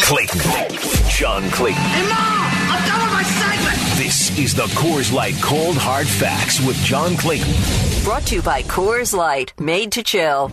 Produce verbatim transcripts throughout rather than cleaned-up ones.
Clayton. John Clayton. Hey, Mom! I'm done with my segment! This is the Coors Light Cold Hard Facts with John Clayton. Brought to you by Coors Light, made to chill.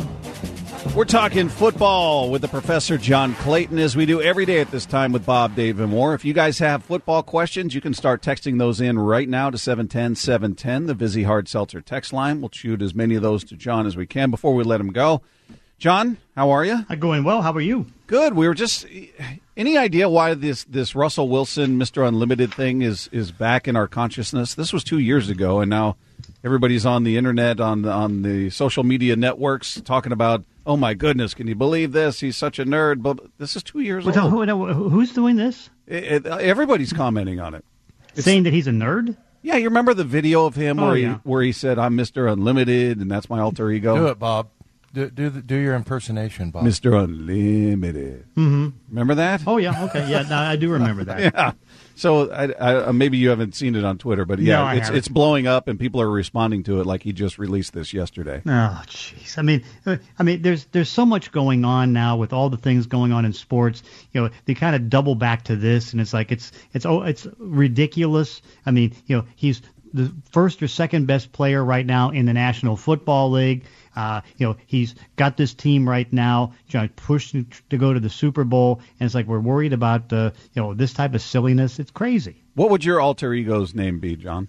We're talking football with the Professor John Clayton, as we do every day at this time with Bob, Dave, and more. If you guys have football questions, you can start texting those in right now to seven ten, seven ten, the Vizzy Hard Seltzer text line. We'll shoot as many of those to John as we can before we let him go. John, how are you? I'm going well. How are you? Good. We were just – any idea why this, this Russell Wilson, Mister Unlimited thing is, is back in our consciousness? This was two years ago, and now everybody's on the Internet, on, on the social media networks talking about, oh, my goodness, can you believe this? He's such a nerd. But this is two years Wait, old. who, who's doing this? It, it, everybody's commenting on it. It's, Saying that he's a nerd? Yeah, you remember the video of him Oh, where, yeah. he, where he said, I'm Mister Unlimited, and that's my alter ego? Do it, Bob. Do do, the, do your impersonation, Bob. Mister Unlimited. Mm-hmm. Remember that? Oh, yeah. Okay. Yeah, no, I do remember that. Yeah. So I, I, maybe you haven't seen it on Twitter, but yeah, No, I it's haven't. it's blowing up, and people are responding to it like he just released this yesterday. Oh, jeez. I mean, uh, I mean, there's there's so much going on now with all the things going on in sports. You know, they kind of double back to this, and it's like it's it's oh, it's ridiculous. I mean, you know, he's the first or second best player right now in the National Football League. Uh, you know, he's got this team right now, trying to push to go to the Super Bowl, and it's like we're worried about uh, you know this type of silliness. It's crazy. What would your alter ego's name be, John?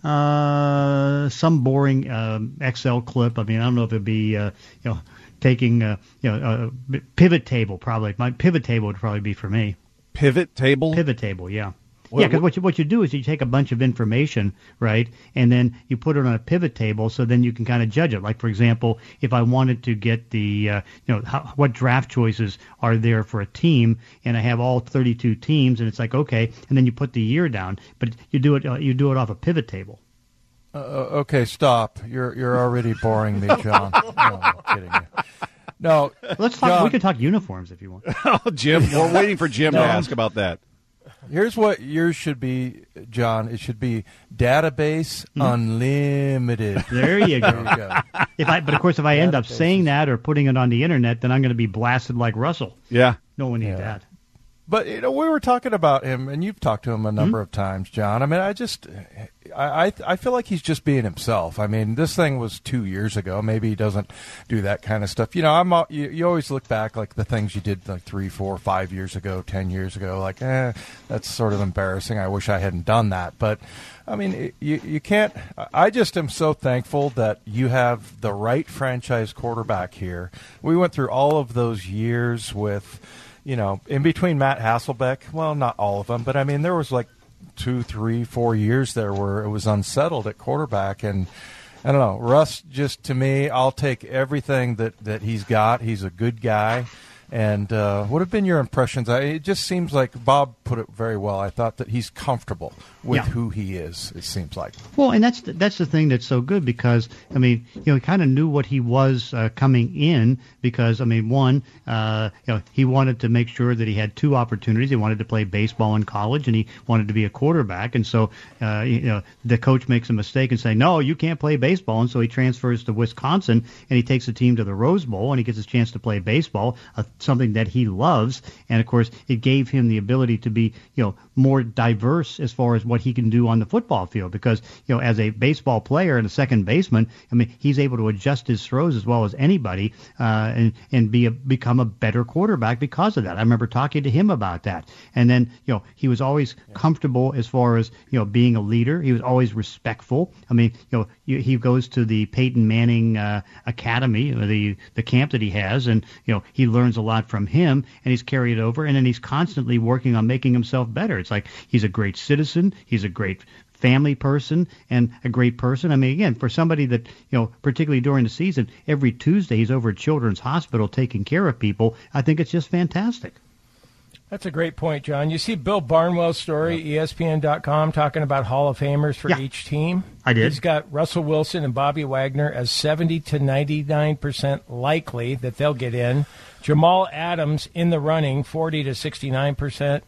Uh, some boring um, Excel clip. I mean, I don't know if it'd be uh, you know taking uh, you know a pivot table. Probably my pivot table would probably be for me. Pivot table? Pivot table, yeah. What- yeah, because what you, what you do is you take a bunch of information, right, and then you put it on a pivot table, so then you can kind of judge it. Like, for example, if I wanted to get the, uh, you know, how, what draft choices are there for a team, and I have all thirty-two teams, and it's like, okay, and then you put the year down, but you do it uh, you do it off a pivot table. Uh, okay, stop. You're you're already boring me, John. No, I'm kidding you. No, Let's talk. John, We could talk uniforms if you want. Oh, Jim. We're waiting for Jim No. to ask about that. Here's what yours should be, John. It should be database Hmm. unlimited. There you go. There you go. If I, but of course, if I end up Databases. saying that or putting it on the internet, then I'm going to be blasted like Russell. Yeah. No one needs Yeah. that. But you know, we were talking about him, and you've talked to him a number of times, John. I mean, I just, I, I, I feel like he's just being himself. I mean, this thing was two years ago. Maybe he doesn't do that kind of stuff. You know, I'm, al- you, you always look back like the things you did like three, four, five years ago, ten years ago. Like, eh, that's sort of embarrassing. I wish I hadn't done that. But I mean, it, you, you can't. I just am so thankful that you have the right franchise quarterback here. We went through all of those years with. You know, in between Matt Hasselbeck, well, not all of them, but I mean, there was like two, three, four years there where it was unsettled at quarterback. And I don't know, Russ, just to me, I'll take everything that, that he's got. He's a good guy. And uh, what have been your impressions? I, it just seems like Bob put it very well. I thought that he's comfortable with Yeah. who he is, it seems like. Well, and that's the, that's the thing that's so good because, I mean, you know, he kind of knew what he was uh, coming in because, I mean, one, uh, you know, he wanted to make sure that he had two opportunities. He wanted to play baseball in college and he wanted to be a quarterback. And so, uh, you know, the coach makes a mistake and say, no, you can't play baseball. And so he transfers to Wisconsin and he takes the team to the Rose Bowl and he gets a chance to play baseball, uh, something that he loves. And, of course, it gave him the ability to be, you know, more diverse as far as what he can do on the football field because, you know, as a baseball player and a second baseman, I mean, he's able to adjust his throws as well as anybody uh, and, and be a, become a better quarterback because of that. I remember talking to him about that. And then, you know, he was always comfortable as far as, you know, being a leader. He was always respectful. I mean, you know, you, he goes to the Peyton Manning uh, Academy, the the camp that he has, and, you know, he learns a lot from him and he's carried over. And then he's constantly working on making himself better. It's like he's a great citizen. He's a great family person and a great person. I mean, again, for somebody that, you know, particularly during the season, every Tuesday he's over at Children's Hospital taking care of people. I think it's just fantastic. That's a great point, John. You see Bill Barnwell's story, E S P N dot com, talking about Hall of Famers for Yeah. each team. I did. He's got Russell Wilson and Bobby Wagner as seventy to ninety-nine percent likely that they'll get in. Jamal Adams in the running, forty to sixty-nine percent.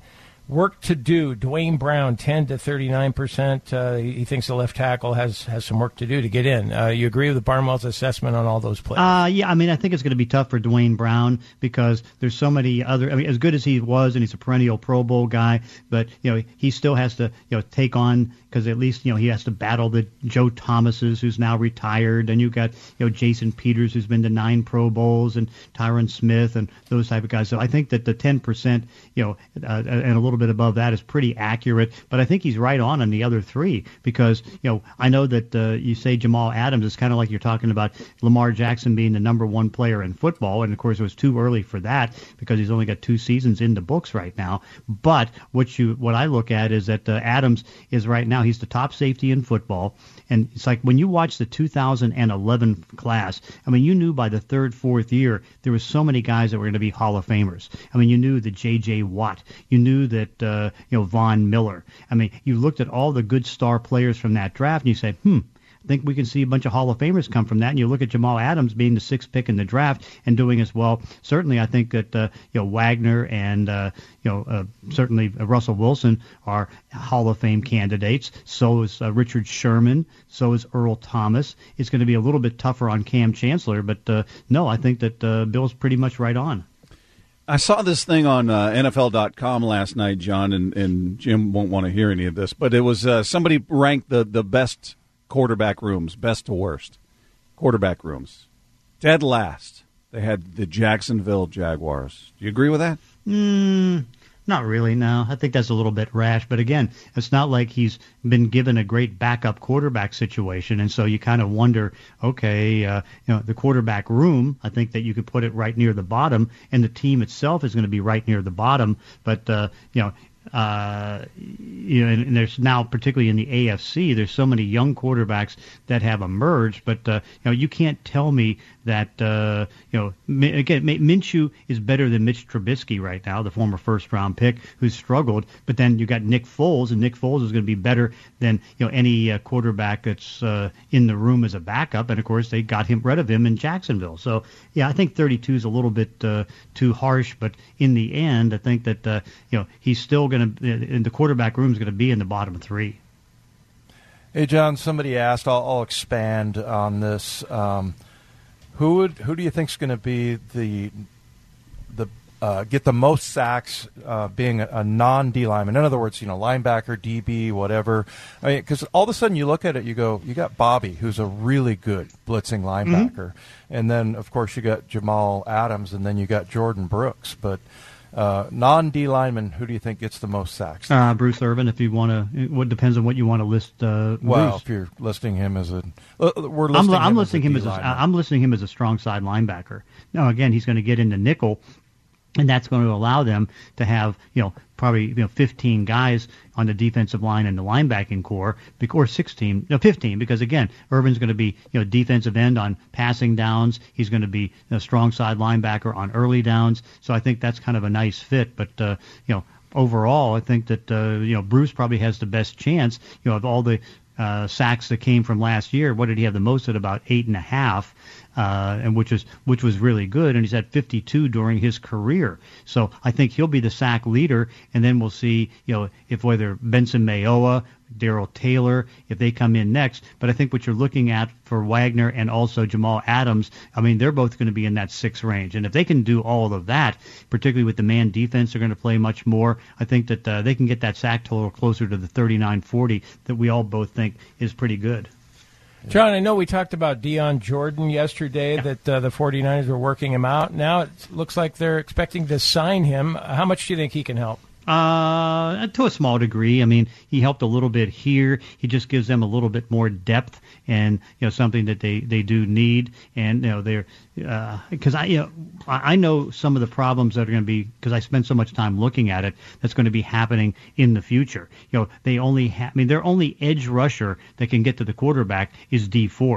Work to do. Dwayne Brown, ten to thirty-nine percent. Uh, he, he thinks the left tackle has, has some work to do to get in. Uh, you agree with Barnwell's assessment on all those players? Uh, yeah, I mean, I think it's going to be tough for Dwayne Brown because there's so many other. I mean, as good as he was, and he's a perennial Pro Bowl guy, but you know, he still has to you know take on because at least you know he has to battle the Joe Thomases, who's now retired, and you got you know Jason Peters, who's been to nine Pro Bowls, and Tyron Smith, and those type of guys. So I think that the ten percent, you know, uh, and a little bit above that is pretty accurate. But I think he's right on on the other three because you know I know that uh, you say Jamal Adams is kind of like you're talking about Lamar Jackson being the number one player in football, and of course it was too early for that because he's only got two seasons in the books right now. But what you what I look at is that uh, Adams is right now he's the top safety in football, and it's like when you watch the two thousand eleven class. I mean, you knew by the third, fourth year there was so many guys that were going to be Hall of Famers. I mean, you knew that J J. Watt, you knew that uh, you know Von Miller. I mean, you looked at all the good star players from that draft, and you said, hmm. I think we can see a bunch of Hall of Famers come from that. And you look at Jamal Adams being the sixth pick in the draft and doing as well. Certainly, I think that uh, you know Wagner and uh, you know uh, certainly uh, Russell Wilson are Hall of Fame candidates. So is uh, Richard Sherman. So is Earl Thomas. It's going to be a little bit tougher on Cam Chancellor, but uh, no, I think that uh, Bill's pretty much right on. I saw this thing on uh, N F L dot com last night, John, and, and Jim won't want to hear any of this, but it was uh, somebody ranked the, the best quarterback rooms, best to worst quarterback rooms. Dead last, they had the Jacksonville Jaguars. Do you agree with that? Mm, not really, no. I think that's a little bit rash. But again, it's not like he's been given a great backup quarterback situation. And so you kind of wonder, okay, uh, you know, the quarterback room, I think that you could put it right near the bottom, and the team itself is going to be right near the bottom. But, uh, you know, Uh, you know, and, and there's now, particularly in the A F C, there's so many young quarterbacks that have emerged. But uh, you know, you can't tell me that uh, you know. Again, Minshew is better than Mitch Trubisky right now, the former first-round pick who's struggled. But then you got Nick Foles, and Nick Foles is going to be better than you know any uh, quarterback that's uh, in the room as a backup. And of course, they got him rid of him in Jacksonville. So yeah, I think thirty-two is a little bit uh, too harsh. But in the end, I think that uh, you know he's still going to, in the quarterback room is going to be in the bottom three. Hey, John, somebody asked, I'll, I'll expand on this. Um, who would, who do you think is going to be the, the uh, get the most sacks uh, being a, a non-D lineman? In other words, you know, linebacker, D B, whatever. I mean, because all of a sudden you look at it, you go, you got Bobby, who's a really good blitzing linebacker. Mm-hmm. And then, of course, you got Jamal Adams, and then you got Jordan Brooks. But Uh, non-D lineman, who do you think gets the most sacks? Uh, Bruce Irvin, if you want to. What depends on what you want to list. Uh, well, Bruce. if you're listing him as a, uh, we're listing I'm, I'm him listing as a him as a, I'm listing him as a strong side linebacker. Now, again, he's going to get into nickel, and that's going to allow them to have you know probably you know fifteen guys on the defensive line and the linebacking core, or sixteen, no fifteen, because again, Irvin's going to be you know defensive end on passing downs. He's going to be a strong side linebacker on early downs. So I think that's kind of a nice fit. But uh, you know, overall, I think that uh, you know Bruce probably has the best chance. You know, of all the uh, sacks that came from last year, what did he have the most at? About eight and a half. Uh, and which was which was really good, and he's at fifty-two during his career. So I think he'll be the sack leader, and then we'll see, you know, if whether Benson Mayowa, Darrell Taylor, if they come in next. But I think what you're looking at for Wagner and also Jamal Adams, I mean, they're both going to be in that six range, and if they can do all of that, particularly with the man defense, they're going to play much more. I think that uh, they can get that sack total closer to the thirty-nine forty that we all both think is pretty good. John, I know we talked about Deion Jordan yesterday, yeah. that uh, the 49ers were working him out. Now it looks like they're expecting to sign him. How much do you think he can help? Uh, to a small degree. I mean, he helped a little bit here. He just gives them a little bit more depth, and you know something that they, they do need. And you know they're because uh, I you know I know some of the problems that are going to be, because I spent so much time looking at it, that's going to be happening in the future. You know they only ha- I mean their only edge rusher that can get to the quarterback is Dee Ford.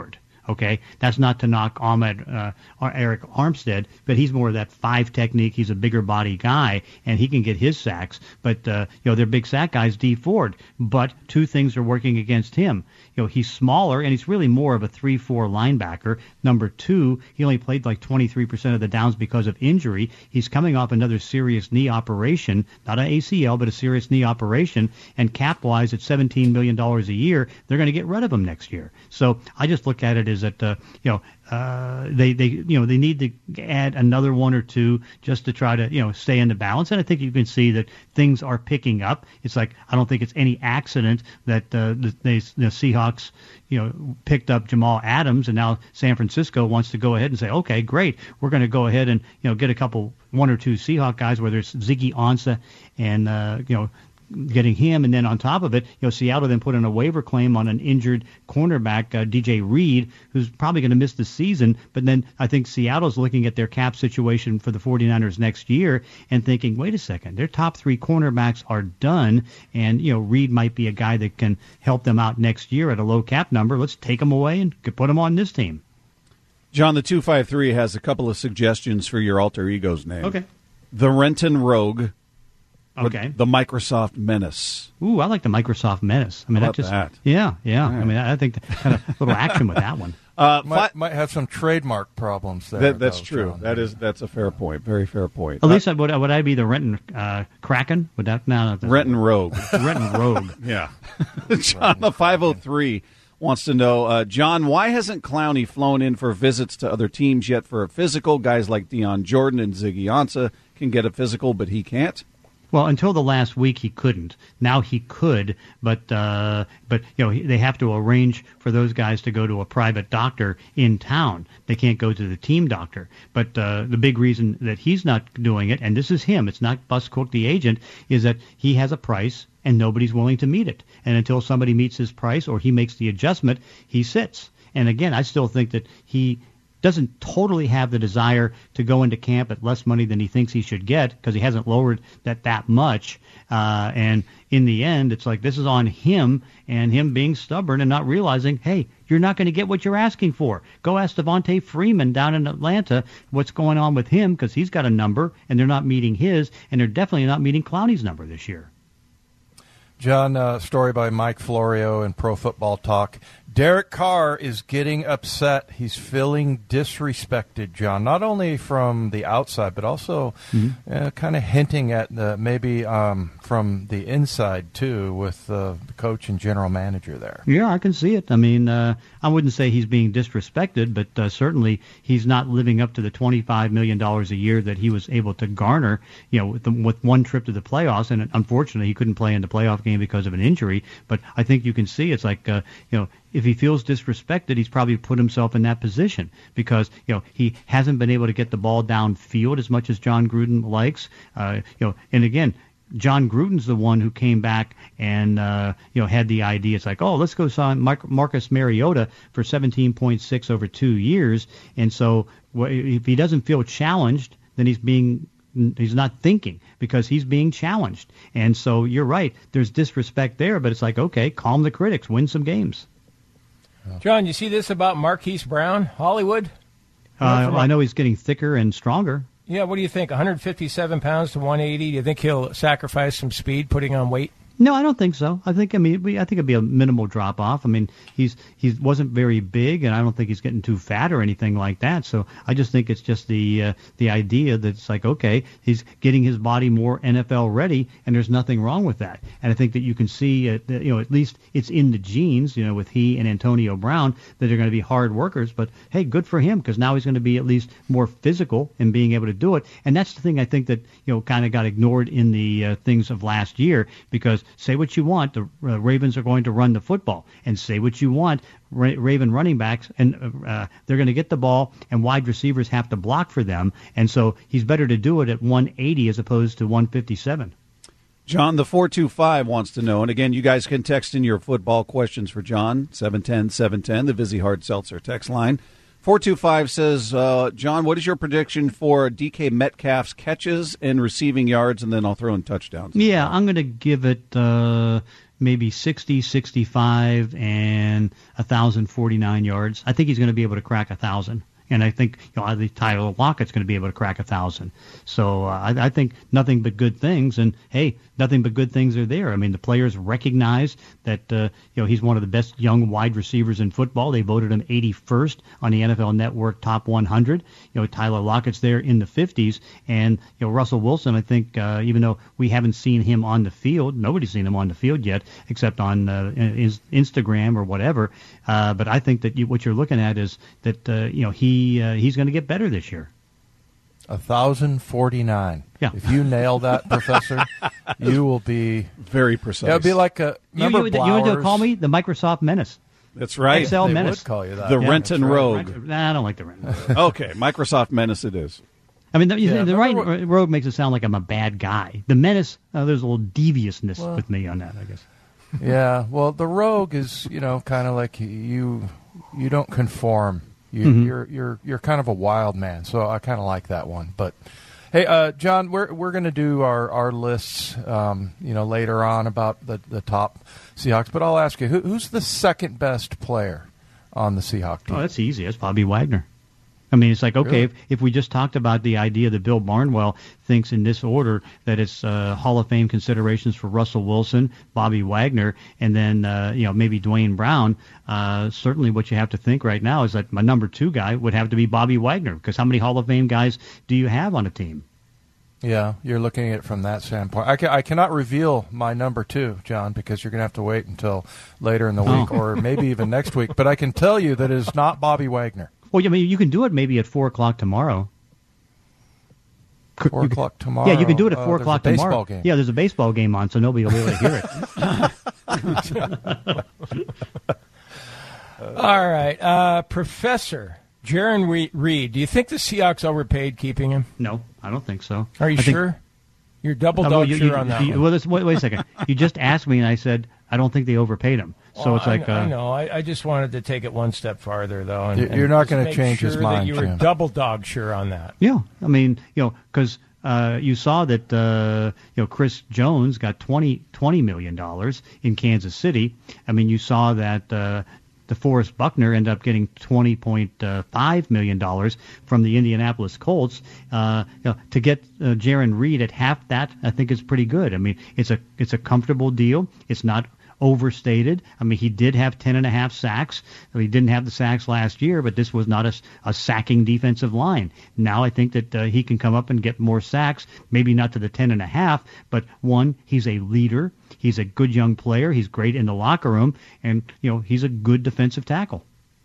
Okay, that's not to knock Ahmed uh, or Eric Armstead, but he's more of that five technique. He's a bigger body guy, and he can get his sacks. But uh, you know, their big sack guy is Dee Ford. But two things are working against him. You know, he's smaller, and he's really more of a three four linebacker. Number two, he only played like twenty-three percent of the downs because of injury. He's coming off another serious knee operation, not an A C L, but a serious knee operation. And cap-wise, at seventeen million dollars a year, they're going to get rid of him next year. So I just look at it as that, uh, you know, uh, they, they, you know, they need to add another one or two just to try to, you know, stay in the balance. And I think you can see that things are picking up. It's like, I don't think it's any accident that uh, the, they, the Seahawks, you know, picked up Jamal Adams, and now San Francisco wants to go ahead and say, okay, great, we're going to go ahead and, you know, get a couple, one or two Seahawk guys, whether it's Ziggy Ansah and, uh, you know, getting him, and then on top of it, you know, Seattle then put in a waiver claim on an injured cornerback, uh, D J Reed, who's probably going to miss the season. But then I think Seattle's looking at their cap situation for the 49ers next year and thinking, wait a second, their top three cornerbacks are done, and, you know, Reed might be a guy that can help them out next year at a low cap number. Let's take him away and put him on this team. John, the two five three has a couple of suggestions for your alter ego's name. Okay. The Renton Rogue. Okay. The Microsoft Menace. Ooh, I like the Microsoft Menace. I mean, How about that just that? yeah, yeah. All right. I mean, I think kind of a little action with that one. Uh, might, fi- might have some trademark problems there. that, that's though, true. John. That is that's a fair point. Very fair point. At least I, would would I be the Renton uh, Kraken? Would that now? Uh, Renton Rogue. Renton Rogue. Yeah. John, the five oh three wants to know, uh, John, why hasn't Clowney flown in for visits to other teams yet for a physical? Guys like Dion Jordan and Ziggy Ansah can get a physical, but he can't. Well, until the last week, he couldn't. Now he could, but uh, but you know, they have to arrange for those guys to go to a private doctor in town. They can't go to the team doctor. But uh, the big reason that he's not doing it, and this is him, it's not Buscook the agent, is that he has a price and nobody's willing to meet it. And until somebody meets his price or he makes the adjustment, he sits. And again, I still think that he doesn't totally have the desire to go into camp at less money than he thinks he should get, because he hasn't lowered that that much. Uh, and in the end, it's like this is on him and him being stubborn and not realizing, hey, you're not going to get what you're asking for. Go ask Devontae Freeman down in Atlanta what's going on with him, because he's got a number and they're not meeting his, and they're definitely not meeting Clowney's number this year. John, uh, story by Mike Florio in Pro Football Talk. Derek Carr is getting upset. He's feeling disrespected, John, not only from the outside, but also mm-hmm. uh, kind of hinting at the, maybe um, from the inside, too, with uh, the coach and general manager there. Yeah, I can see it. I mean, uh, I wouldn't say he's being disrespected, but uh, certainly he's not living up to the twenty-five million dollars a year that he was able to garner, you know, with, the, with one trip to the playoffs. And unfortunately, he couldn't play in the playoff game because of an injury. But I think you can see it's like, uh, you know, if he feels disrespected, he's probably put himself in that position because, you know, he hasn't been able to get the ball downfield as much as John Gruden likes. Uh, you know, and again, John Gruden's the one who came back and, uh, you know, had the idea. It's like, oh, let's go sign Marcus Mariota for seventeen point six over two years. And so if he doesn't feel challenged, then he's being he's not thinking because he's being challenged. And so you're right. There's disrespect there, but it's like, okay, calm the critics, win some games. John, you see this about Marquise Brown, Hollywood? Uh, I know he's getting thicker and stronger. Yeah, what do you think? one hundred fifty-seven pounds to one eighty. Do you think he'll sacrifice some speed putting on weight? No, I don't think so. I think I mean we, I think it'd be a minimal drop off. I mean he's he wasn't very big, and I don't think he's getting too fat or anything like that. So I just think it's just the uh, the idea that it's like, okay, he's getting his body more N F L ready, and there's nothing wrong with that. And I think that you can see, uh, you know, at least it's in the genes, you know, with he and Antonio Brown that they're going to be hard workers. But hey, good for him because now he's going to be at least more physical in being able to do it. And that's the thing I think that you know kind of got ignored in the uh, things of last year because. Say what you want, the uh, Ravens are going to run the football, and say what you want, Ra- Raven running backs, and uh, they're going to get the ball, and wide receivers have to block for them, and so he's better to do it at one eighty as opposed to one fifty-seven. John, the four two five wants to know, and again, you guys can text in your football questions for John, seven ten, seven ten, the Vizzy Hard Seltzer text line. four two five says, uh, John, what is your prediction for D K Metcalf's catches and receiving yards? And then I'll throw in touchdowns. Yeah, I'm going to give it uh, maybe sixty, sixty-five, and one thousand forty-nine yards. I think he's going to be able to crack one thousand. And I think you know, I think Tyler Lockett's going to be able to crack a thousand. So uh, I, I think nothing but good things. And hey, nothing but good things are there. I mean, the players recognize that uh, you know he's one of the best young wide receivers in football. They voted him eighty-first on the N F L Network Top one hundred. You know, Tyler Lockett's there in the fifties, and you know Russell Wilson. I think uh, even though we haven't seen him on the field, nobody's seen him on the field yet, except on uh, his Instagram or whatever. Uh, but I think that you, what you're looking at is that uh, you know he. He, uh, he's going to get better this year. one thousand forty-nine. Yeah. If you nail that, Professor, you will be very precise. It'll be like a. You, you, you want to call me the Microsoft Menace? That's right. Excel they Menace. Would call you that. The yeah, Renton right. Rogue. Nah, I don't like the Renton Rogue. Okay, Microsoft Menace it is. I mean, the, Yeah, the right what, Rogue makes it sound like I'm a bad guy. The Menace, uh, there's a little deviousness well, with me on that, I guess. Yeah, well, the Rogue is, you know, kind of like you. You don't conform. You, Mm-hmm. You're you're you're kind of a wild man, so I kind of like that one. But hey, uh, John, we're we're going to do our our lists, um, you know, later on about the, the top Seahawks. But I'll ask you, who, who's the second best player on the Seahawks team? Oh, that's easy. That's Bobby Wagner. I mean, it's like, okay, Really? if, if we just talked about the idea that Bill Barnwell thinks in this order that it's uh, Hall of Fame considerations for Russell Wilson, Bobby Wagner, and then, uh, you know, maybe Dwayne Brown, uh, certainly what you have to think right now is that my number two guy would have to be Bobby Wagner, because how many Hall of Fame guys do you have on a team? Yeah, you're looking at it from that standpoint. I, ca- I cannot reveal my number two, John, because you're going to have to wait until later in the week Oh. or maybe even next week. But I can tell you that it is not Bobby Wagner. Well, I mean, you can do it maybe at four o'clock tomorrow. Four You can- o'clock tomorrow. Yeah, you can do it at Uh, four there's o'clock a baseball tomorrow. game. Yeah, there's a baseball game on, so nobody will be able to hear it. All right, uh, Professor Jaron Re- Reed. Do you think the Seahawks overpaid keeping him? No, I don't think so. Are you I think- sure? You're double Uh, dog well, you- sure you- on that you- one. Well, this, wait, wait a second. You just asked me, and I said I don't think they overpaid him. So Well, it's like, I, uh, I know. I, I just wanted to take it one step farther, though. And, You- and you're not just gonna make change his sure mind, That you were Jim. double dog sure on that. yeah. I mean, you know, because uh, you saw that uh, you know Chris Jones got twenty, twenty million dollars in Kansas City. I mean, you saw that. Uh, DeForest Buckner ended up getting twenty point five million dollars from the Indianapolis Colts. Uh, you know, to get uh, Jaron Reed at half that, I think is pretty good. I mean, it's a it's a comfortable deal. It's not overstated. I mean, he did have ten and a half sacks. I mean, he didn't have the sacks last year, but this was not a, a sacking defensive line. Now I think that uh, he can come up and get more sacks, maybe not to the ten and a half, but one, he's a leader. He's a good young player. He's great in the locker room, and you know he's a good defensive tackle.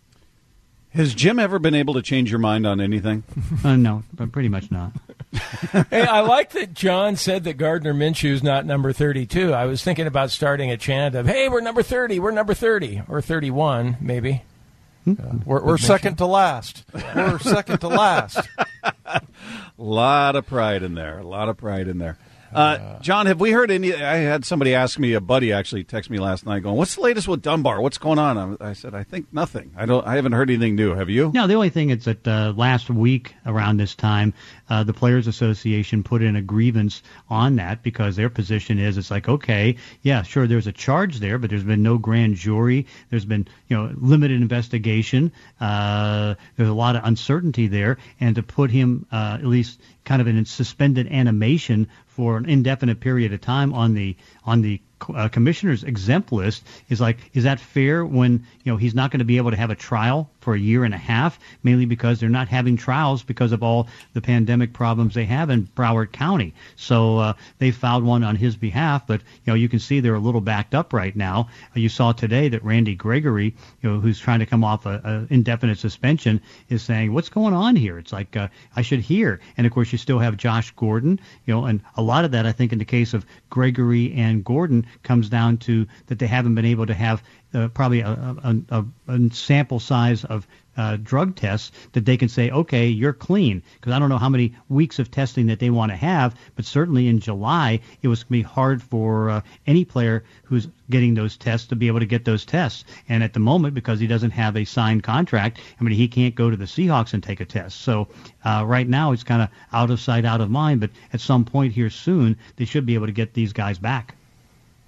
Has Jim ever been able to change your mind on anything? Uh, no, but pretty much not. Hey, I like that John said that Gardner Minshew's not number thirty-two. I was thinking about starting a chant of, hey, we're number thirty, we're number thirty, or thirty-one, maybe. We're, we're second to last. We're second to last. A lot of pride in there. A lot of pride in there. Uh, John, have we heard any? I had somebody ask me. A buddy actually texted me last night, going, "What's the latest with Dunbar? What's going on?" I, I said, "I think nothing. I don't. I haven't heard anything new. Have you?" No, the only thing is that uh, last week around this time, uh, the Players Association put in a grievance on that because their position is it's like, okay, yeah, sure, there's a charge there, but there's been no grand jury. There's been, you know, limited investigation. Uh, there's a lot of uncertainty there, and to put him uh, at least kind of in suspended animation for an indefinite period of time on the on the uh, commissioner's exempt list is like, is that fair when, you know, he's not going to be able to have a trial for a year and a half, mainly because they're not having trials because of all the pandemic problems they have in Broward County. So uh, they filed one on his behalf, but, you know, you can see they're a little backed up right now. Uh, you saw today that Randy Gregory, you know, who's trying to come off a, a indefinite suspension, is saying, what's going on here? It's like, uh, I should hear. And, of course, you still have Josh Gordon, you know, and a lot of that, I think, in the case of Gregory and Gordon comes down to that they haven't been able to have uh, probably a, a, a, a sample size of uh, drug tests that they can say, okay, you're clean. Because I don't know how many weeks of testing that they want to have, but certainly in July it was going to be hard for uh, any player who's getting those tests to be able to get those tests. And at the moment, because he doesn't have a signed contract, I mean, he can't go to the Seahawks and take a test. So uh, right now it's kind of out of sight, out of mind, but at some point here soon, they should be able to get these guys back.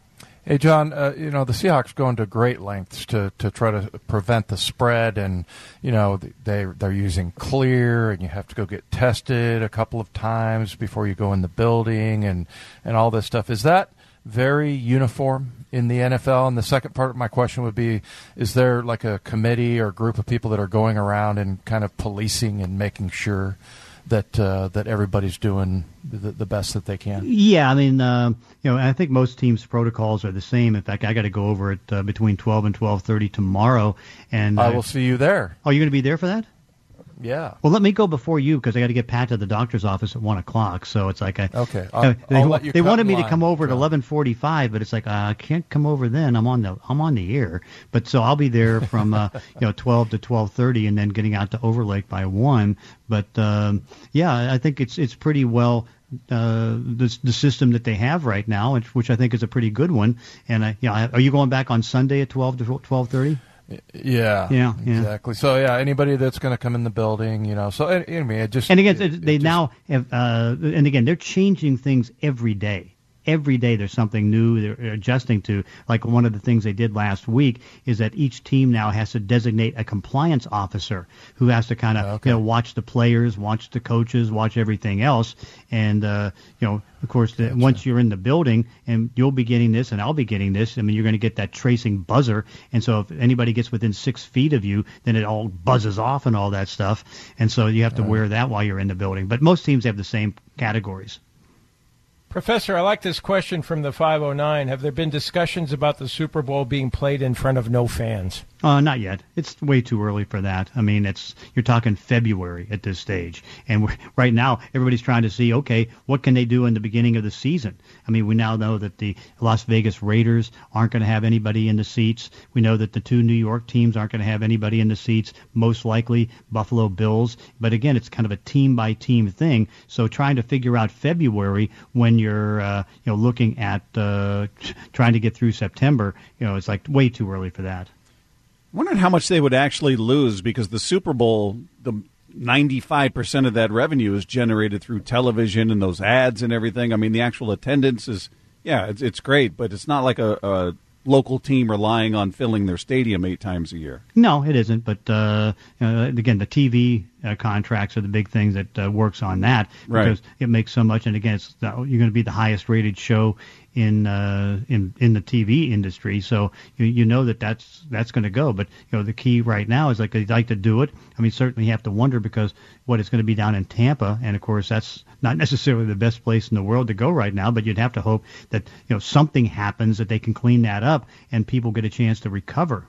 Hey, John, uh, you know, the Seahawks go into great lengths to, to try to prevent the spread, and, you know, they, they're using Clear, and you have to go get tested a couple of times before you go in the building and, and all this stuff. Is that very uniform in the N F L? And the second part of my question would be, is there like a committee or group of people that are going around and kind of policing and making sure that uh, that everybody's doing the, the best that they can? Yeah, I mean, uh, you know, I think most teams' protocols are the same. In fact, I got to go over it uh, between twelve and twelve thirty tomorrow. And uh, I will see you there. Oh, you're going to be there for that? Yeah. Well, let me go before you because I got to get Pat to the doctor's office at one o'clock. So it's like I okay. I'll, they, I'll let you they cut wanted in me line, to come over at John. eleven forty-five, but it's like uh, I can't come over then. I'm on the I'm on the air. But so I'll be there from uh, you know twelve to twelve thirty, and then getting out to Overlake by one. But um, yeah, I think it's it's pretty well. Uh, the the system that they have right now, which, which I think is a pretty good one. And I, yeah, are you going back on Sunday at twelve to twelve thirty? Yeah, yeah, yeah, exactly. So yeah, anybody that's going to come in the building, you know. So anyway, it just and again, it, they it now have, uh, and again, they're changing things every day. Every day there's something new they're adjusting to. Like one of the things they did last week is that each team now has to designate a compliance officer who has to kind of okay. you know watch the players, watch the coaches, watch everything else. And uh, you know, of course, the, Gotcha. once you're in the building, and you'll be getting this, and I'll be getting this. I mean, you're going to get that tracing buzzer, and so if anybody gets within six feet of you, then it all buzzes off and all that stuff. And so you have to Right. wear that while you're in the building. But most teams have the same categories. Professor, I like this question from the five oh nine. Have there been discussions about the Super Bowl being played in front of no fans? Uh, not yet. It's way too early for that. I mean, it's you're talking February at this stage, and we're, right now everybody's trying to see, okay, what can they do in the beginning of the season? I mean, we now know that the Las Vegas Raiders aren't going to have anybody in the seats. We know that the two New York teams aren't going to have anybody in the seats. Most likely Buffalo Bills. But again, it's kind of a team by team thing. So trying to figure out February when you're uh, you know looking at uh, trying to get through September, you know, it's like way too early for that. Wondering how much they would actually lose because the Super Bowl, the ninety-five percent of that revenue is generated through television and those ads and everything. I mean, the actual attendance is, yeah, it's, it's great, but it's not like a, a local team relying on filling their stadium eight times a year. No, it isn't. But uh, you know, again, the T V uh, contracts are the big thing that uh, works on that because right. it makes so much. And again, it's the, you're going to be the highest rated show in uh, in in the T V industry, so you, you know that that's that's going to go. But you know the key right now is like they'd like to do it. I mean, certainly you have to wonder because what it's going to be down in Tampa, and of course that's not necessarily the best place in the world to go right now. But you'd have to hope that you know something happens that they can clean that up and people get a chance to recover.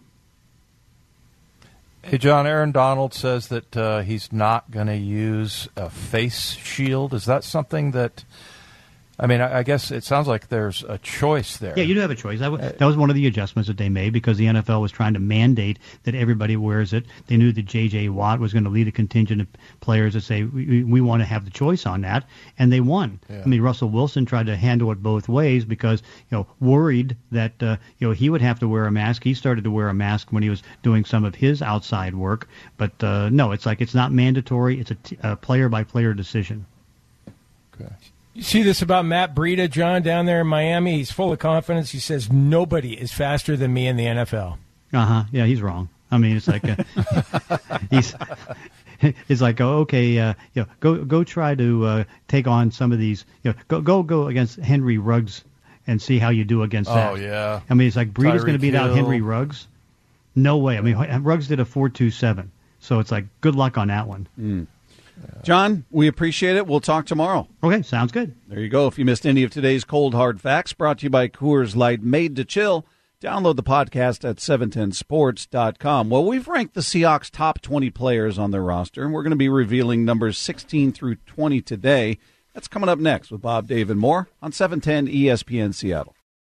Hey, John, Aaron Donald says that uh, he's not going to use a face shield. Is that something that? I mean, I guess it sounds like there's a choice there. Yeah, you do have a choice. That was, that was one of the adjustments that they made because the N F L was trying to mandate that everybody wears it. They knew that J J. Watt was going to lead a contingent of players that say, we, we want to have the choice on that, and they won. Yeah. I mean, Russell Wilson tried to handle it both ways because, you know, worried that, uh, you know, he would have to wear a mask. He started to wear a mask when he was doing some of his outside work. But, uh, no, it's like it's not mandatory. It's a, t- a player-by-player decision. Okay. You see this about Matt Breida, John, down there in Miami? He's full of confidence. He says, nobody is faster than me in the N F L. Uh-huh. Yeah, he's wrong. I mean, it's like uh, he's it's like, oh, okay, uh, you know, go go try to uh, take on some of these, you know, go go go against Henry Ruggs and see how you do against that. Oh, yeah. I mean, it's like Breida's going to beat out Hill. Henry Ruggs. No way. I mean, Ruggs did a four two seven. So it's like, good luck on that one. Mm. John, we appreciate it. We'll talk tomorrow. Okay, sounds good. There you go. If you missed any of today's Cold Hard Facts, brought to you by Coors Light, made to chill, download the podcast at seven ten sports dot com. Well, we've ranked the Seahawks' top twenty players on their roster, and we're going to be revealing numbers sixteen through twenty today. That's coming up next with Bob, Dave, and more on seven ten E S P N Seattle.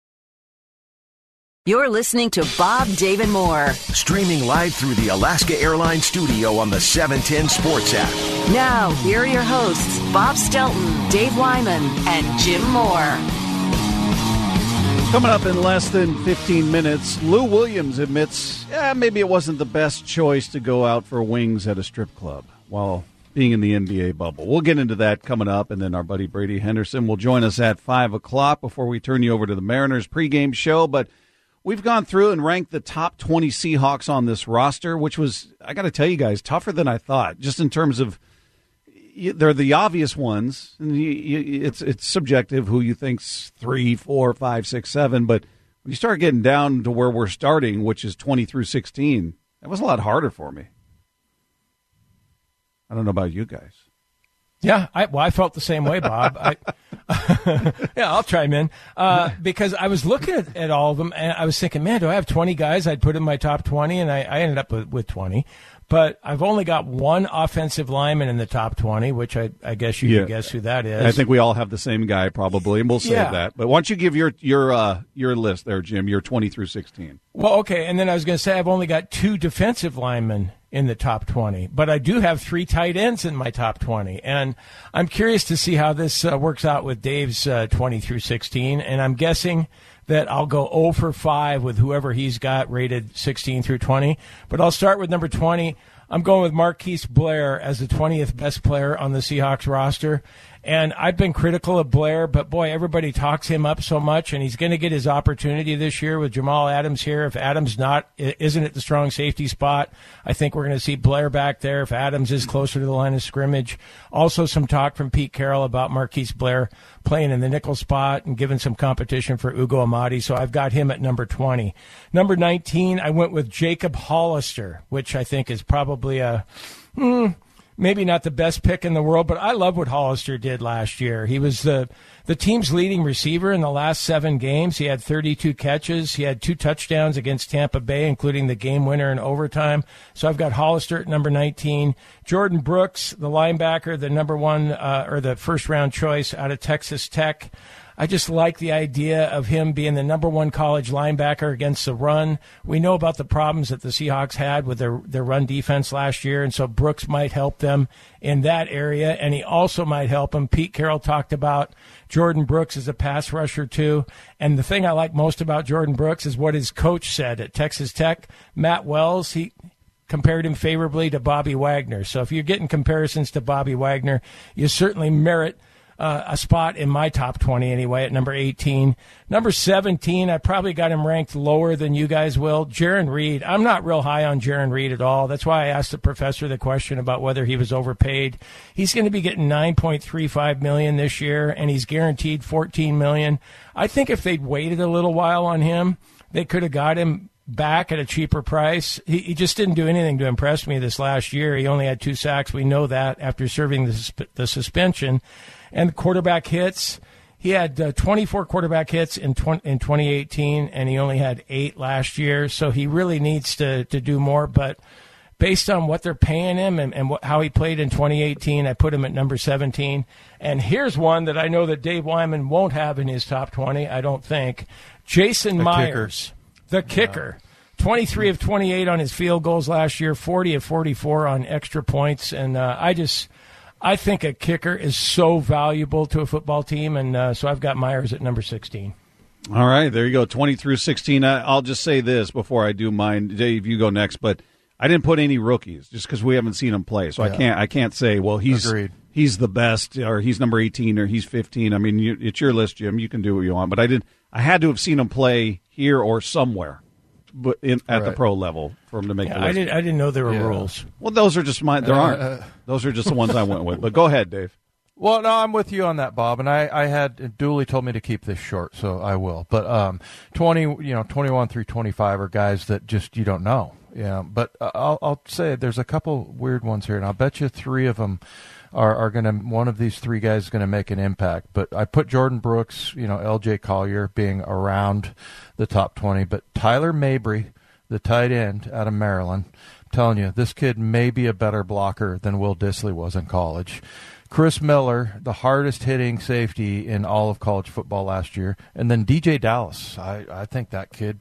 You're listening to Bob, Dave, and More. Streaming live through the Alaska Airlines studio on the seven ten Sports app. Now, here are your hosts, Bob Stelton, Dave Wyman, and Jim Moore. Coming up in less than fifteen minutes, Lou Williams admits, yeah, maybe it wasn't the best choice to go out for wings at a strip club. While being in the N B A bubble. We'll get into that coming up, and then our buddy Brady Henderson will join us at five o'clock before we turn you over to the Mariners pregame show. But we've gone through and ranked the top twenty Seahawks on this roster, which was, I got to tell you guys, tougher than I thought, just in terms of they're the obvious ones. And you, you, it's, it's subjective who you think's three, four, five, six, seven, but when you start getting down to where we're starting, which is twenty through sixteen, that was a lot harder for me. I don't know about you guys. Yeah, I, well, I felt the same way, Bob. I, yeah, I'll chime in uh, because I was looking at, at all of them, and I was thinking, man, do I have twenty guys I'd put in my top twenty? And I, I ended up with, with twenty. But I've only got one offensive lineman in the top twenty, which I, I guess you yeah. can guess who that is. I think we all have the same guy probably, and we'll save yeah. that. But why don't you give your your uh, your list there, Jim, your twenty through sixteen. Well, okay, and then I was going to say I've only got two defensive linemen in the top twenty, but I do have three tight ends in my top twenty, and I'm curious to see how this uh, works out with Dave's uh, twenty through sixteen, and I'm guessing that I'll go zero for five with whoever he's got rated sixteen through twenty, but I'll start with number twenty. I'm going with Marquise Blair as the twentieth best player on the Seahawks roster. And I've been critical of Blair, but boy, everybody talks him up so much, and he's going to get his opportunity this year with Jamal Adams here. If Adams not isn't at the strong safety spot, I think we're going to see Blair back there. If Adams is closer to the line of scrimmage, also some talk from Pete Carroll about Marquise Blair playing in the nickel spot and giving some competition for Ugo Amadi. So I've got him at number twenty. Number nineteen, I went with Jacob Hollister, which I think is probably a. Hmm, Maybe not the best pick in the world, but I love what Hollister did last year. He was the the team's leading receiver in the last seven games. He had thirty-two catches. He had two touchdowns against Tampa Bay, including the game winner in overtime. So I've got Hollister at number nineteen. Jordan Brooks, the linebacker, the number one uh, or the first round choice out of Texas Tech. I just like the idea of him being the number one college linebacker against the run. We know about the problems that the Seahawks had with their, their run defense last year, and so Brooks might help them in that area, and he also might help them. Pete Carroll talked about Jordan Brooks as a pass rusher, too. And the thing I like most about Jordan Brooks is what his coach said at Texas Tech. Matt Wells, he compared him favorably to Bobby Wagner. So if you're getting comparisons to Bobby Wagner, you certainly merit Uh, a spot in my top twenty anyway at number eighteen. Number seventeen, I probably got him ranked lower than you guys will. Jarran Reed. I'm not real high on Jarran Reed at all. That's why I asked the professor the question about whether he was overpaid. He's going to be getting nine point three five million dollars this year, and he's guaranteed fourteen million dollars. I think if they'd waited a little while on him, they could have got him back at a cheaper price. He, he just didn't do anything to impress me this last year. He only had two sacks. We know that after serving the, the suspension. And quarterback hits, he had uh, twenty-four quarterback hits in, twenty, in twenty eighteen, and he only had eight last year. So he really needs to, to do more. But based on what they're paying him and, and what, how he played in twenty eighteen, I put him at number seventeen. And here's one that I know that Dave Wyman won't have in his top twenty, I don't think. Jason the Myers, kicker. the kicker. Yeah. twenty-three of twenty-eight on his field goals last year, forty of forty-four on extra points. And uh, I just... I think a kicker is so valuable to a football team, and uh, so I've got Myers at number sixteen. All right, there you go, twenty through sixteen. I, I'll just say this before I do mine. Dave, you go next, but I didn't put any rookies just because we haven't seen them play, so yeah. I can't I can't say, well, he's Agreed. he's the best, or he's number eighteen, or he's fifteen. I mean, you, it's your list, Jim. You can do what you want, but I didn't. I had to have seen him play here or somewhere. But in, at right. the pro level for him to make yeah, the list. I didn't, I didn't know there were yeah. rules. Well, those are just mine. There uh, aren't. Uh, those are just the ones I went with. But go ahead, Dave. Well, no, I'm with you on that, Bob. And I, I had Dooley told me to keep this short, so I will. But um, twenty, you know, twenty-one through twenty-five are guys that just you don't know. Yeah, but I'll, I'll say there's a couple weird ones here, and I'll bet you three of them are, are going to. One of these three guys is going to make an impact. But I put Jordan Brooks, you know, L J Collier being around the top twenty, but Tyler Mabry, the tight end out of Maryland. I'm telling you, this kid may be a better blocker than Will Dissly was in college. Chris Miller, the hardest-hitting safety in all of college football last year. And then D J Dallas. I, I think that kid,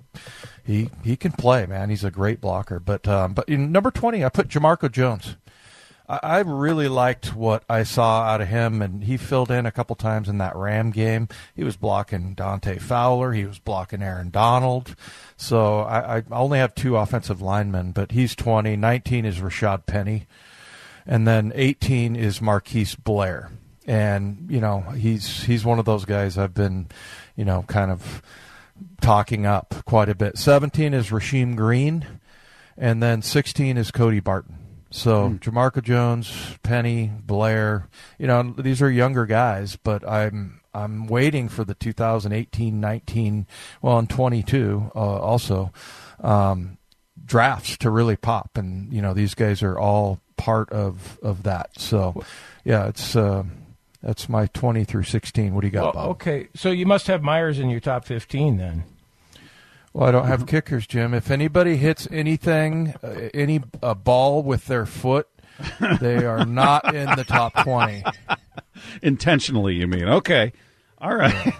he he can play, man. He's a great blocker. But um, but in number twenty, I put Jamarco Jones. I, I really liked what I saw out of him, and he filled in a couple times in that Ram game. He was blocking Dante Fowler. He was blocking Aaron Donald. So I, I only have two offensive linemen, but he's twenty. nineteen is Rashad Penny. And then eighteen is Marquise Blair. And, you know, he's he's one of those guys I've been, you know, kind of talking up quite a bit. seventeen is Rasheem Green, and then sixteen is Cody Barton. So mm. Jamarca Jones, Penny, Blair, you know, these are younger guys, but I'm I'm waiting for the two thousand eighteen, nineteen, well, and twenty-two uh, also um, drafts to really pop, and you know these guys are all part of of that. So, yeah, it's. Uh, That's my twenty through sixteen. What do you got, well, Bob? Okay, so you must have Myers in your top fifteen then. Well, I don't have kickers, Jim. If anybody hits anything, uh, any a ball with their foot, they are not in the top twenty. Intentionally, you mean? Okay. All right.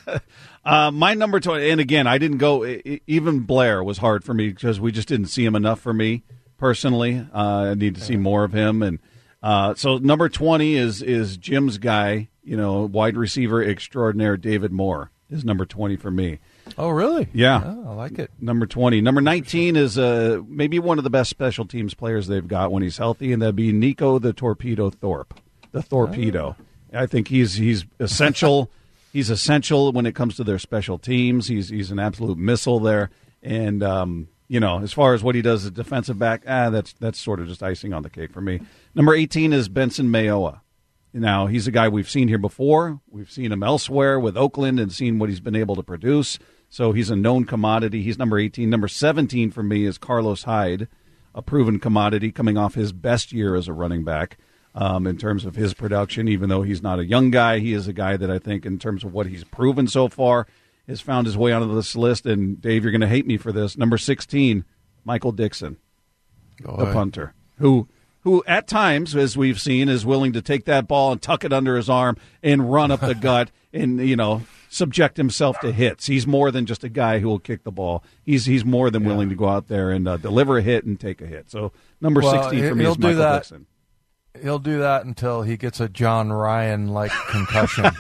uh, my number twenty, and again, I didn't go, even Blair was hard for me because we just didn't see him enough for me personally. Uh, I need to see more of him, and Uh, so number twenty is is Jim's guy, you know, wide receiver extraordinaire David Moore is number twenty for me. Oh, really? Yeah. Oh, I like it. Number twenty. Number nineteen is uh, maybe one of the best special teams players they've got when he's healthy, and that'd be Nico the Torpedo Thorpe. The Torpedo. Oh. I think he's he's essential. He's essential when it comes to their special teams. He's he's an absolute missile there. And um You know, as far as what he does as defensive back, ah, that's that's sort of just icing on the cake for me. Number eighteen is Benson Mayowa. Now, he's a guy we've seen here before. We've seen him elsewhere with Oakland and seen what he's been able to produce. So he's a known commodity. He's number eighteen. Number seventeen for me is Carlos Hyde, a proven commodity coming off his best year as a running back um, in terms of his production. Even though he's not a young guy, he is a guy that I think in terms of what he's proven so far has found his way onto this list. And, Dave, you're going to hate me for this. Number sixteen, Michael Dixon, Go the ahead. punter, who who at times, as we've seen, is willing to take that ball and tuck it under his arm and run up the gut and, you know, subject himself to hits. He's more than just a guy who will kick the ball. He's he's more than yeah. willing to go out there and uh, deliver a hit and take a hit. So number well, sixteen for me is Michael that. Dixon. He'll do that until he gets a John Ryan-like concussion.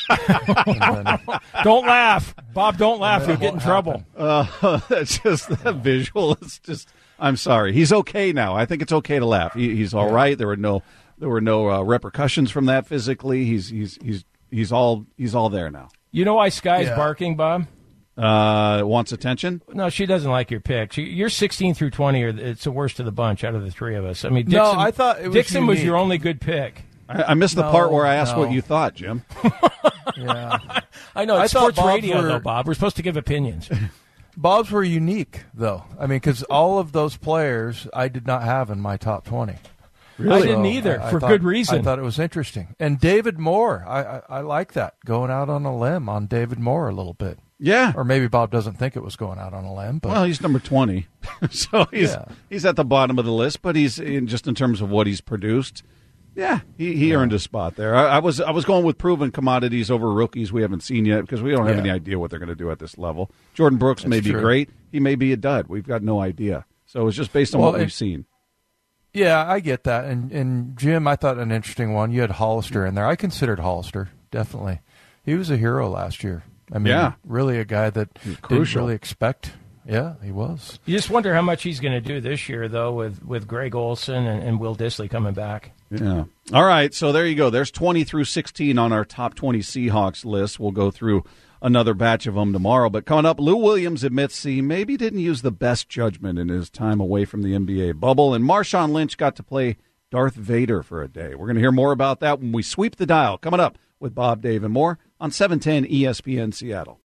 then, don't laugh. Bob, don't laugh. You'll get in trouble. Uh, that's just that visual. It's just, I'm sorry. He's okay now. I think it's okay to laugh. He, he's all right. There were no there were no uh, repercussions from that physically. He's he's he's he's all he's all there now. You know why Sky's yeah. barking, Bob? Uh, wants attention? No, she doesn't like your pick. She, you're sixteen through twenty, or it's the worst of the bunch out of the three of us. I mean, Dixon, no, I thought it was Dixon unique. was your only good pick. I, I missed the no, part where I asked no. what you thought, Jim. yeah, I know. It's I sports Bob's radio, were, though, Bob. We're supposed to give opinions. Bob's were unique, though. I mean, because all of those players I did not have in my top twenty. Really? I so didn't either, I, I for thought, good reason. I thought it was interesting. And David Moore, I, I, I like that, going out on a limb on David Moore a little bit. Yeah. Or maybe Bob doesn't think it was going out on a limb. But well, he's number twenty. so he's yeah. he's at the bottom of the list, but he's in, just in terms of what he's produced. Yeah, he, he yeah. earned a spot there. I, I was I was going with proven commodities over rookies we haven't seen yet because we don't have yeah. any idea what they're going to do at this level. Jordan Brooks That's may be true. great. He may be a dud. We've got no idea. So it's just based on well, what we've it, seen. Yeah, I get that. And, and Jim, I thought an interesting one. You had Hollister in there. I considered Hollister, definitely. He was a hero last year. I mean, yeah. really a guy that didn't really expect. Yeah, he was. You just wonder how much he's going to do this year, though, with, with Greg Olson and, and Will Dissly coming back. Yeah. All right, so there you go. There's twenty through sixteen on our top twenty Seahawks list. We'll go through another batch of them tomorrow. But coming up, Lou Williams admits he maybe didn't use the best judgment in his time away from the N B A bubble, and Marshawn Lynch got to play Darth Vader for a day. We're going to hear more about that when we sweep the dial. Coming up with Bob, Dave, and more on seven ten E S P N Seattle.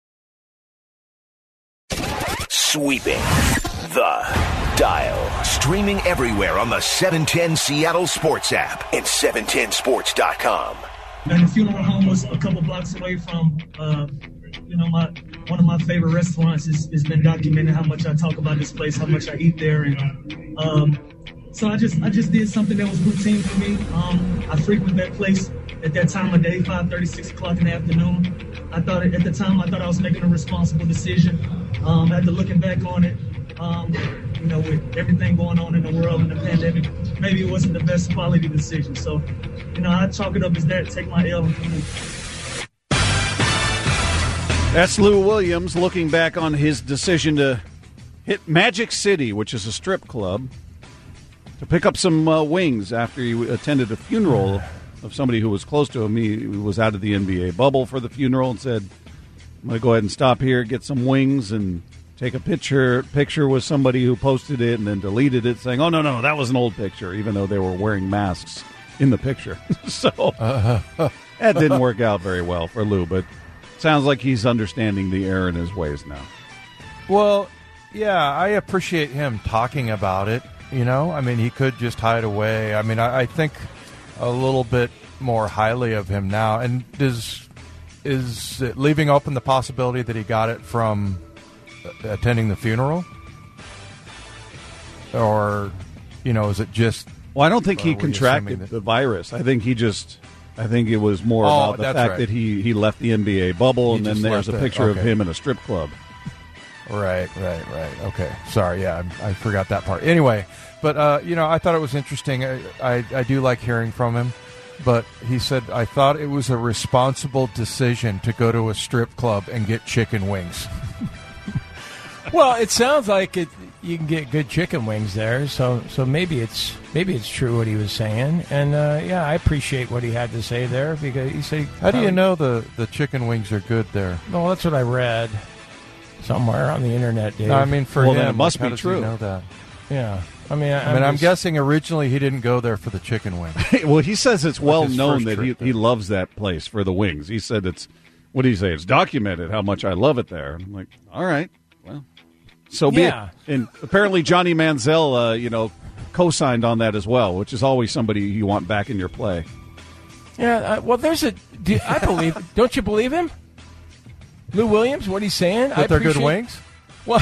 Sweeping the dial. Streaming everywhere on the seven ten Seattle Sports app and seven ten sports dot com. And the funeral home was a couple blocks away from, uh, you know, my one of my favorite restaurants. Has, has been documented how much I talk about this place, how much I eat there, and um, so I just I just did something that was routine for me. Um, I frequent that place at that time of day, five thirty, six o'clock in the afternoon. I thought at the time I thought I was making a responsible decision. Um, after looking back on it, um, you know, with everything going on in the world and the pandemic, maybe it wasn't the best quality decision. So, you know, I chalk it up as that, take my L and move. That's Lou Williams looking back on his decision to hit Magic City, which is a strip club, to pick up some uh, wings after he attended a funeral of somebody who was close to him. He was out of the N B A bubble for the funeral and said, I'm going to go ahead and stop here, get some wings, and take a picture picture with somebody who posted it and then deleted it, saying, oh, no, no, that was an old picture, even though they were wearing masks in the picture. So uh, that didn't work out very well for Lou, but sounds like he's understanding the error in his ways now. Well, yeah, I appreciate him talking about it. You know, I mean, he could just hide away. I mean, I, I think a little bit more highly of him now. And is is it leaving open the possibility that he got it from attending the funeral? Or, you know, is it just... Well, I don't think he contracted the virus. I think he just... I think it was more oh, about the fact right. that he, he left the N B A bubble, he and then there's a it. picture okay. of him in a strip club. Right, right, right. Okay. Sorry, yeah, I, I forgot that part. Anyway, but, uh, you know, I thought it was interesting. I, I, I do like hearing from him. But he said, I thought it was a responsible decision to go to a strip club and get chicken wings. Well, it sounds like it. You can get good chicken wings there, so so maybe it's maybe it's true what he was saying, and uh, yeah, I appreciate what he had to say there because he said. How do you know the, the chicken wings are good there? Well, that's what I read somewhere on the internet, Dave. No, I mean for well, him, then it must like, how be does true. He know that? Yeah, I mean, I, I mean, I'm, I'm just, guessing originally he didn't go there for the chicken wings. Well, he says it's well his known first that he trip there. he loves that place for the wings. He said it's what do you say? It's documented how much I love it there. And I'm like, all right, well. So be Yeah. it. And apparently Johnny Manziel, uh, you know, co-signed on that as well, which is always somebody you want back in your play. Yeah, uh, well, there's a. Do, I believe. Don't you believe him, Lou Williams? What he's saying? That I they're good appreciate- wings? Well,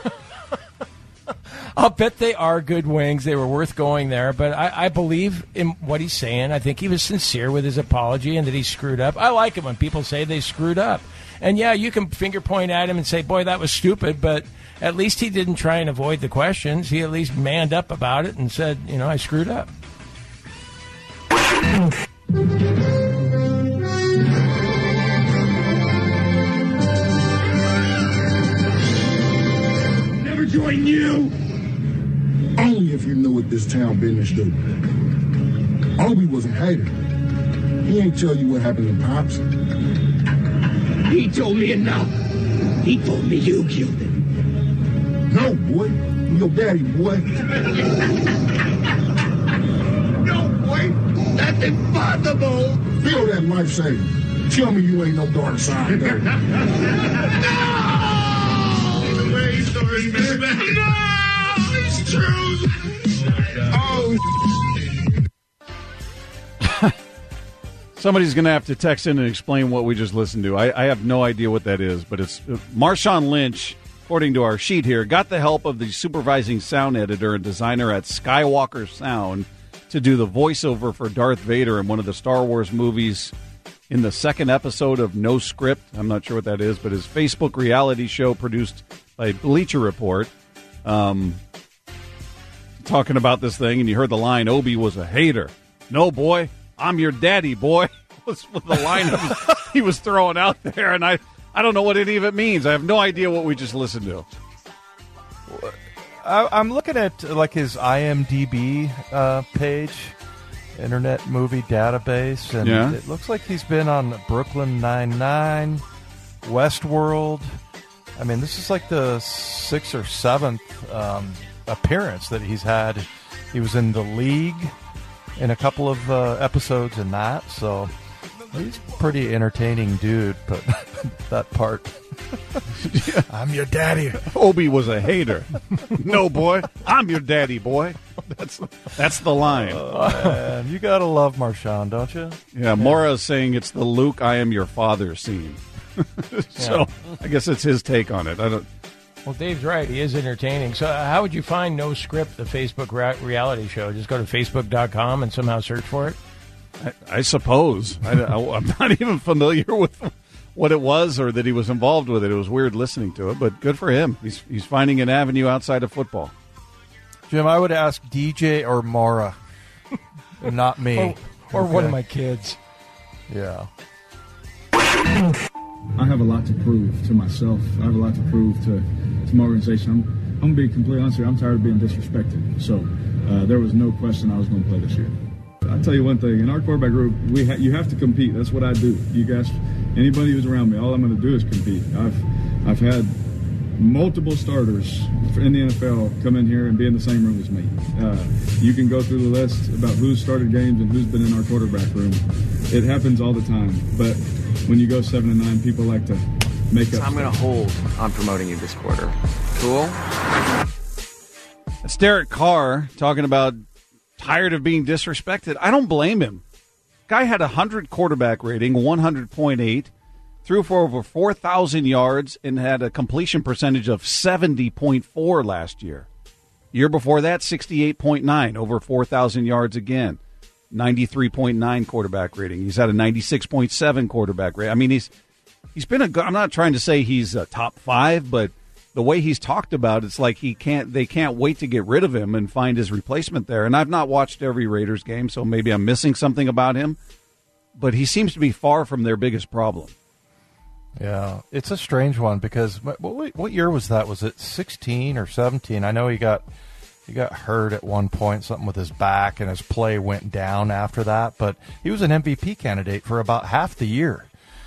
I'll bet they are good wings. They were worth going there, but I, I believe in what he's saying. I think he was sincere with his apology and that he screwed up. I like it when people say they screwed up. And yeah, you can finger point at him and say, boy, that was stupid, but at least he didn't try and avoid the questions. He at least manned up about it and said, you know, I screwed up. Never join you. Only if you knew what this town business do. Obi was a hater. He ain't tell you what happened to Pops. He told me enough. He told me you killed him. No, boy. I'm your daddy, boy. No, boy. That's impossible. Feel that life-saving. Tell me you ain't no dark side there. No! The way he's story, Mister No! It's true. Oh, Somebody's going to have to text in and explain what we just listened to. I, I have no idea what that is, but it's uh, Marshawn Lynch, according to our sheet here, got the help of the supervising sound editor and designer at Skywalker Sound to do the voiceover for Darth Vader in one of the Star Wars movies in the second episode of No Script. I'm not sure what that is, but his Facebook reality show produced by Bleacher Report. Um, talking about this thing, and you heard the line, Obi was a hater. No, boy. I'm your daddy, boy, was the line he was, he was throwing out there, and I, I don't know what any of it means. I have no idea what we just listened to. I, I'm looking at uh, like his I M D B uh, page, Internet Movie Database, and Yeah. it looks like he's been on Brooklyn Nine-Nine, Westworld. I mean, this is like the sixth or seventh um, appearance that he's had. He was in The League in a couple of uh, episodes in that, so he's a pretty entertaining dude, but that part. I'm your daddy. Obi was a hater. No, boy, I'm your daddy, boy. That's that's the line. Oh, man, you gotta love Marshawn, don't you? Yeah, Mora is saying it's the Luke, I am your father scene. So Yeah. I guess it's his take on it. I don't. Well, Dave's right. He is entertaining. So uh, how would you find No Script, the Facebook ra- reality show? Just go to facebook dot com and somehow search for it? I, I suppose. I, I, I'm not even familiar with what it was or that he was involved with it. It was weird listening to it, but good for him. He's he's finding an avenue outside of football. Jim, I would ask D J or Mara, not me. Or, or Okay. one of my kids. Yeah. I have a lot to prove to myself. I have a lot to prove to, to my organization. I'm, I'm going to be completely honest with you. I'm tired of being disrespected. So uh, there was no question I was going to play this year. I'll tell you one thing. In our quarterback group, we ha- you have to compete. That's what I do. You guys, anybody who's around me, all I'm going to do is compete. I've I've had multiple starters in the N F L come in here and be in the same room as me. Uh, you can go through the list about who's started games and who's been in our quarterback room. It happens all the time. But when you go seven and nine, people like to make so up. I'm going to hold on promoting you this quarter. Cool? It's Derek Carr talking about tired of being disrespected. I don't blame him. Guy had a one hundred quarterback rating, one hundred point eight, threw for over four thousand yards, and had a completion percentage of seventy point four last year. Year before that, sixty-eight point nine, over four thousand yards again. ninety-three point nine quarterback rating. He's had a ninety-six point seven quarterback rating. I mean, he's he's been a good, I'm not trying to say he's a top five, but the way he's talked about, it's like he can't. They can't wait to get rid of him and find his replacement there. And I've not watched every Raiders game, so maybe I'm missing something about him. But he seems to be far from their biggest problem. Yeah, it's a strange one because what, what year was that? Was it sixteen or seventeen? I know he got he got hurt at one point, something with his back, and his play went down after that. But he was an M V P candidate for about half the year.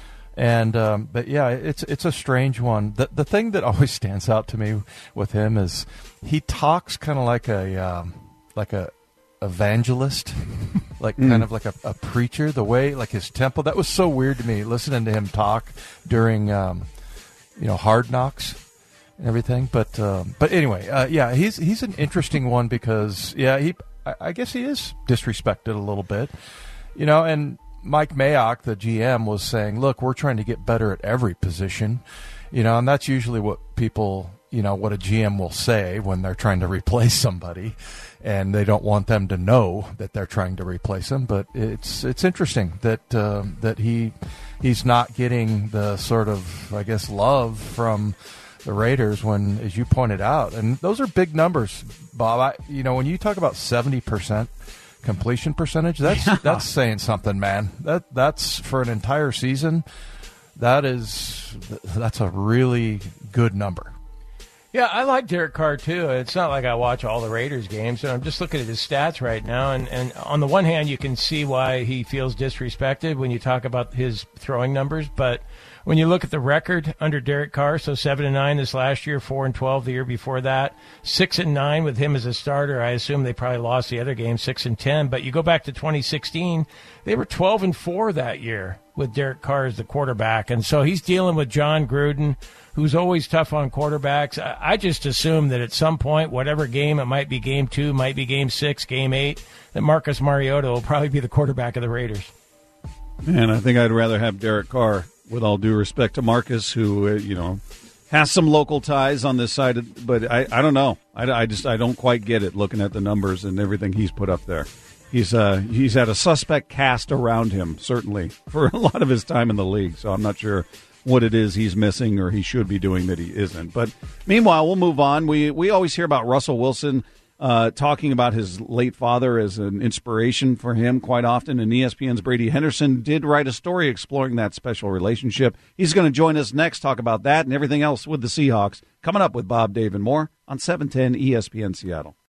And um, but yeah, it's it's a strange one. The the thing that always stands out to me with him is he talks kind of like a um, like a evangelist, like mm. kind of like a, a preacher. The way like his tempo, that was so weird to me listening to him talk during um, you know Hard Knocks and everything. But um, but anyway, uh, yeah, he's he's an interesting one because yeah, he I, I guess he is disrespected a little bit, you know, and Mike Mayock, the G M, was saying, look, we're trying to get better at every position, you know, and that's usually what people, you know, what a G M will say when they're trying to replace somebody, and they don't want them to know that they're trying to replace them. But it's it's interesting that uh, that he he's not getting the sort of, I guess, love from the Raiders when, as you pointed out, and those are big numbers, Bob. I, you know, when you talk about seventy percent completion percentage, that's yeah. that's saying something, man. That that's for an entire season. That is that's a really good number. Yeah, I like Derek Carr too. It's not like I watch all the Raiders games, and I'm just looking at his stats right now. And, and on the one hand, you can see why he feels disrespected when you talk about his throwing numbers, but when you look at the record under Derek Carr, so seven and nine this last year, four and twelve the year before that, six and nine with him as a starter. I assume they probably lost the other game, six and ten. But you go back to twenty sixteen, they were twelve and four that year with Derek Carr as the quarterback, and so he's dealing with John Gruden, who's always tough on quarterbacks. I, I just assume that at some point, whatever game it might be, game two, might be game six, game eight, that Marcus Mariota will probably be the quarterback of the Raiders. Man, I think I'd rather have Derek Carr. With all due respect to Marcus, who, uh, you know, has some local ties on this side, of, but I, I don't know. I, I just I don't quite get it looking at the numbers and everything he's put up there. He's uh he's had a suspect cast around him, certainly, for a lot of his time in the league, so I'm not sure what it is he's missing or he should be doing that he isn't. But meanwhile, we'll move on. We, we always hear about Russell Wilson Uh, talking about his late father as an inspiration for him quite often, and E S P N's Brady Henderson did write a story exploring that special relationship. He's going to join us next, talk about that and everything else with the Seahawks. Coming up with Bob, Dave, and more on seven ten E S P N Seattle.